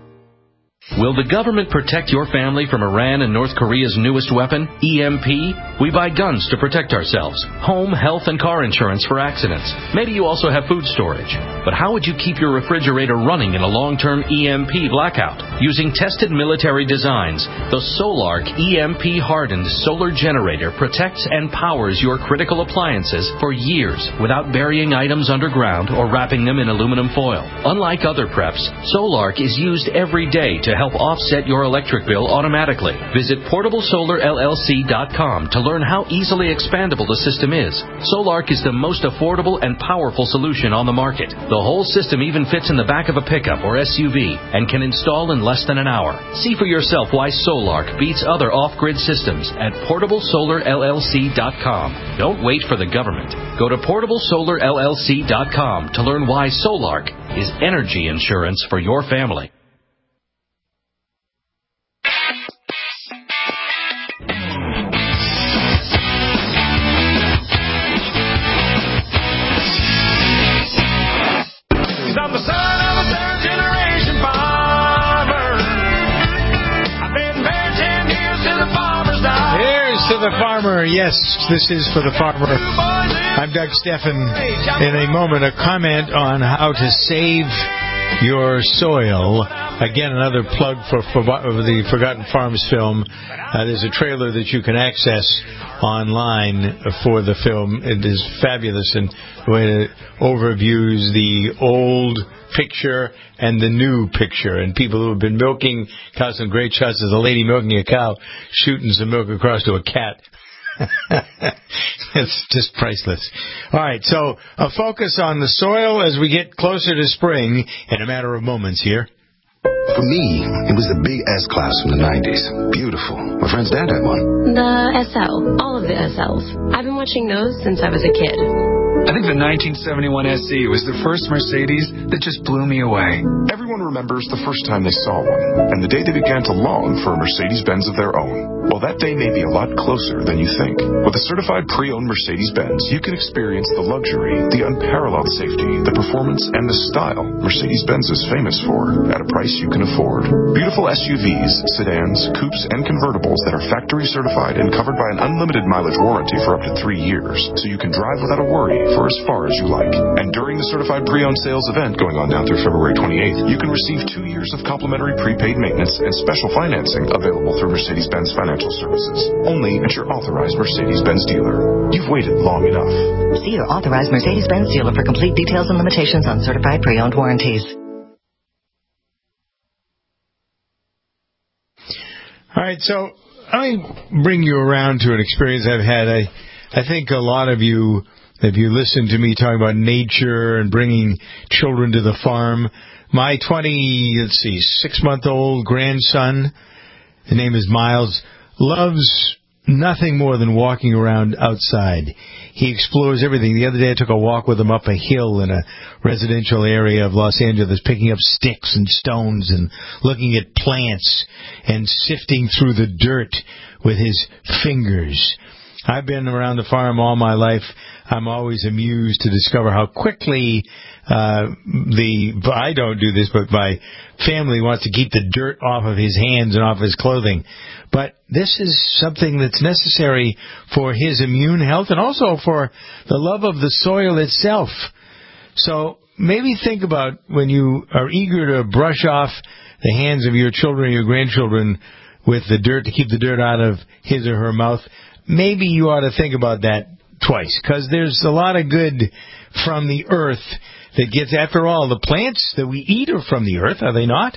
Will the government protect your family from Iran and North Korea's newest weapon, E M P? We buy guns to protect ourselves, home, health, and car insurance for accidents. Maybe you also have food storage. But how would you keep your refrigerator running in a long-term E M P blackout? Using tested military designs, the Solark E M P-hardened solar generator protects and powers your critical appliances for years without burying items underground or wrapping them in aluminum foil. Unlike other preps, Solark is used every day to help offset your electric bill automatically. Visit portable solar L L C dot com to learn how easily expandable the system is. Solark is the most affordable and powerful solution on the market. The whole system even fits in the back of a pickup or S U V and can install in less than an hour. See for yourself why Solark beats other off-grid systems at portable solar L L C dot com. Don't wait for the government. Go to portable solar L L C dot com to learn why Solark is energy insurance for your family. I'm the son of a third-generation farmer. I've been married ten years to the farmer's daughter. Here's to the farmer. Yes, this is for the farmer. I'm Doug Steffen. In a moment, a comment on how to save your soil. Again, another plug for, for the Forgotten Farms film. Uh, there's a trailer that you can access online for the film. It is fabulous and the way it overviews the old picture and the new picture. And people who have been milking cows, some great shots. There's a lady milking a cow, shooting some milk across to a cat. It's just priceless. All right, so a focus on the soil as we get closer to spring in a matter of moments here. For me, it was the big S-Class from the nineties. Beautiful. My friend's dad had one. The S L. All of the S Ls. I've been watching those since I was a kid. I think the nineteen seventy-one S E was the first Mercedes that just blew me away. Everyone remembers the first time they saw one, and the day they began to long for a Mercedes-Benz of their own. Well, that day may be a lot closer than you think. With a certified pre-owned Mercedes-Benz, you can experience the luxury, the unparalleled safety, the performance, and the style Mercedes-Benz is famous for, at a price you can afford. Beautiful S U Vs, sedans, coupes, and convertibles that are factory certified and covered by an unlimited mileage warranty for up to three years, so you can drive without a worry for as far as you like. And during the certified pre-owned sales event going on now through February twenty-eighth, you can receive two years of complimentary prepaid maintenance and special financing available through Mercedes-Benz Financial Services. Only at your authorized Mercedes-Benz dealer. You've waited long enough. See your authorized Mercedes-Benz dealer for complete details and limitations on certified pre-owned warranties. All right, so let me bring you around to an experience I've had. I, I think a lot of you, if you listen to me talking about nature and bringing children to the farm, my twenty, let's see, six-month-old grandson, his name is Miles, loves nothing more than walking around outside. He explores everything. The other day I took a walk with him up a hill in a residential area of Los Angeles, picking up sticks and stones and looking at plants and sifting through the dirt with his fingers. I've been around the farm all my life. I'm always amused to discover how quickly uh the I don't do this, but my family wants to keep the dirt off of his hands and off his clothing. But this is something that's necessary for his immune health and also for the love of the soil itself. So maybe think about when you are eager to brush off the hands of your children or your grandchildren with the dirt to keep the dirt out of his or her mouth. Maybe you ought to think about that twice, because there's a lot of good from the earth that gets, after all, the plants that we eat are from the earth, are they not?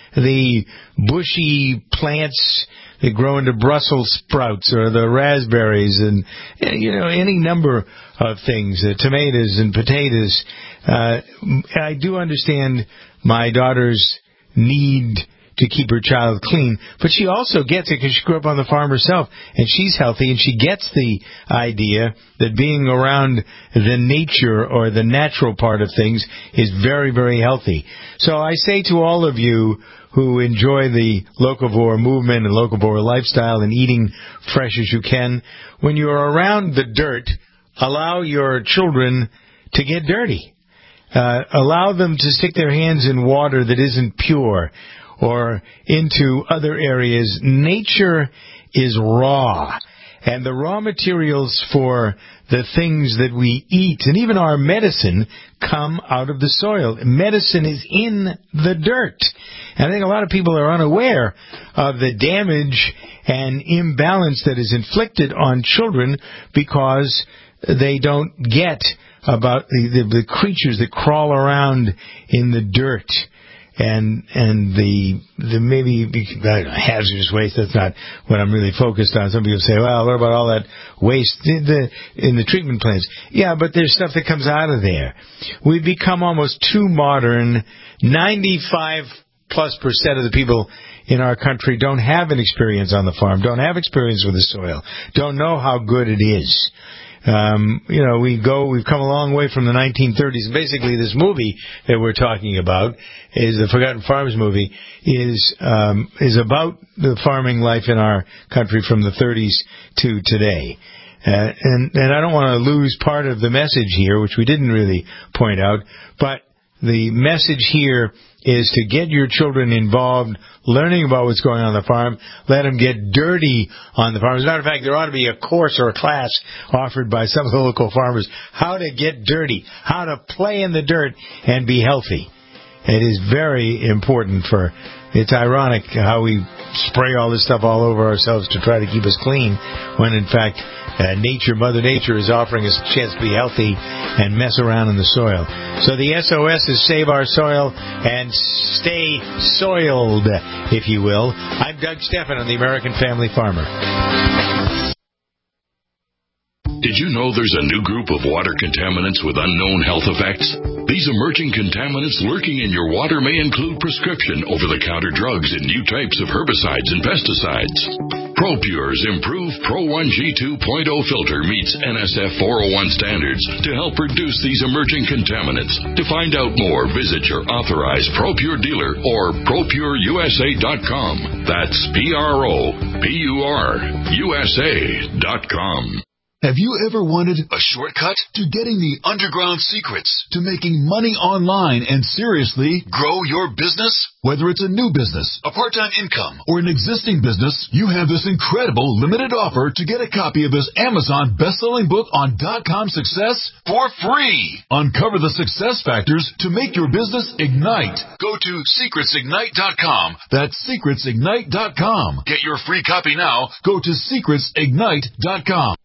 The bushy plants that grow into Brussels sprouts or the raspberries and, you know, any number of things, uh, tomatoes and potatoes. Uh, I do understand my daughter's need to keep her child clean, but she also gets it because she grew up on the farm herself, and she's healthy, and she gets the idea that being around the nature or the natural part of things is very, very healthy. So I say to all of you who enjoy the locavore movement and locavore lifestyle and eating fresh as you can, when you're around the dirt, allow your children to get dirty. Uh, allow them to stick their hands in water that isn't pure, or into other areas. Nature is raw, and the raw materials for the things that we eat, and even our medicine, come out of the soil. Medicine is in the dirt. And I think a lot of people are unaware of the damage and imbalance that is inflicted on children because they don't get about the, the, the creatures that crawl around in the dirt. And and the the maybe I don't know, hazardous waste, that's not what I'm really focused on. Some people say, well, what about all that waste in the, in the treatment plants? Yeah, but there's stuff that comes out of there. We've become almost too modern. ninety-five plus percent of the people in our country don't have an experience on the farm, don't have experience with the soil, don't know how good it is. Um, you know, we go, we've come a long way from the nineteen thirties. Basically, this movie that we're talking about is the Forgotten Farms movie, is, um, is about the farming life in our country from the thirties to today. Uh, and, and I don't want to lose part of the message here, which we didn't really point out, but the message here is to get your children involved, learning about what's going on on the farm. Let them get dirty on the farm. As a matter of fact, there ought to be a course or a class offered by some of the local farmers, how to get dirty, how to play in the dirt and be healthy. It is very important for, it's ironic how we spray all this stuff all over ourselves to try to keep us clean, when in fact, Uh, nature, Mother Nature, is offering us a chance to be healthy and mess around in the soil. So the S O S is Save Our Soil and Stay Soiled, if you will. I'm Doug Steffen on the American Family Farmer. Did you know there's a new group of water contaminants with unknown health effects? These emerging contaminants lurking in your water may include prescription over-the-counter drugs and new types of herbicides and pesticides. ProPure's improved Pro one G two point oh filter meets N S F four oh one standards to help reduce these emerging contaminants. To find out more, visit your authorized ProPure dealer or Pro Pure U S A dot com. That's P R O P U R U S A dot com. Have you ever wanted a shortcut to getting the underground secrets to making money online and seriously grow your business? Whether it's a new business, a part-time income, or an existing business, you have this incredible limited offer to get a copy of this Amazon best-selling book on dot-com success for free. Uncover the success factors to make your business ignite. Go to secrets ignite dot com. That's secrets ignite dot com. Get your free copy now. Go to secrets ignite dot com.